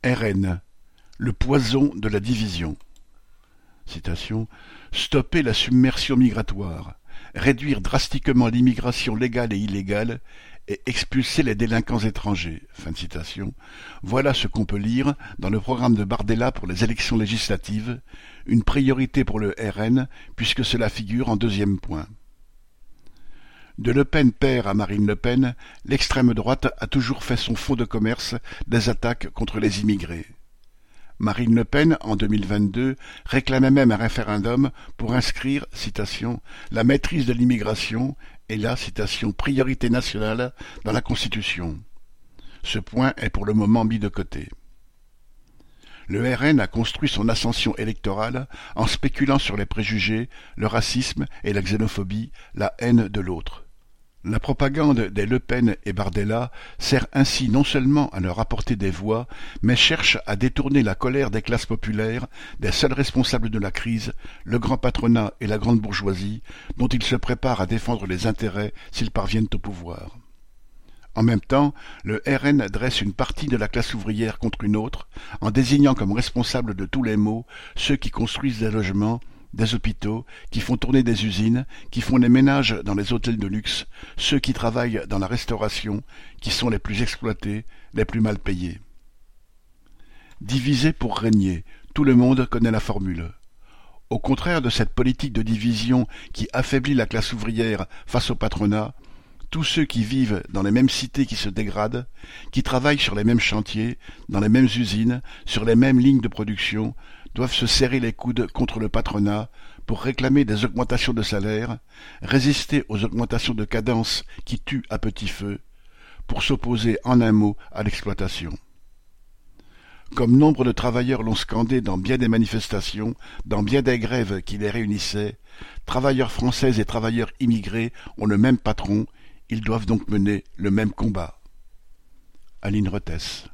RN, le poison de la division. Citation. Stopper la submersion migratoire, réduire drastiquement l'immigration légale et illégale et expulser les délinquants étrangers. Fin de citation. Voilà ce qu'on peut lire dans le programme de Bardella pour les élections législatives, une priorité pour le RN puisque cela figure en deuxième point. De Le Pen père à Marine Le Pen, l'extrême droite a toujours fait son fonds de commerce des attaques contre les immigrés. Marine Le Pen, en 2022, réclamait même un référendum pour inscrire, citation, la maîtrise de l'immigration et la, citation, priorité nationale dans la Constitution. Ce point est pour le moment mis de côté. Le RN a construit son ascension électorale en spéculant sur les préjugés, le racisme et la xénophobie, la haine de l'autre. La propagande des Le Pen et Bardella sert ainsi non seulement à leur apporter des voix, mais cherche à détourner la colère des classes populaires des seuls responsables de la crise, le grand patronat et la grande bourgeoisie, dont ils se préparent à défendre les intérêts s'ils parviennent au pouvoir. En même temps, le RN dresse une partie de la classe ouvrière contre une autre, en désignant comme responsables de tous les maux ceux qui construisent des logements, des hôpitaux, qui font tourner des usines, qui font les ménages dans les hôtels de luxe, ceux qui travaillent dans la restauration, qui sont les plus exploités, les plus mal payés. Diviser pour régner, tout le monde connaît la formule. Au contraire de cette politique de division qui affaiblit la classe ouvrière face au patronat, tous ceux qui vivent dans les mêmes cités qui se dégradent, qui travaillent sur les mêmes chantiers, dans les mêmes usines, sur les mêmes lignes de production, doivent se serrer les coudes contre le patronat pour réclamer des augmentations de salaire, résister aux augmentations de cadence qui tuent à petit feu, pour s'opposer en un mot à l'exploitation. Comme nombre de travailleurs l'ont scandé dans bien des manifestations, dans bien des grèves qui les réunissaient, travailleurs français et travailleurs immigrés ont le même patron, ils doivent donc mener le même combat. Aline Rethès.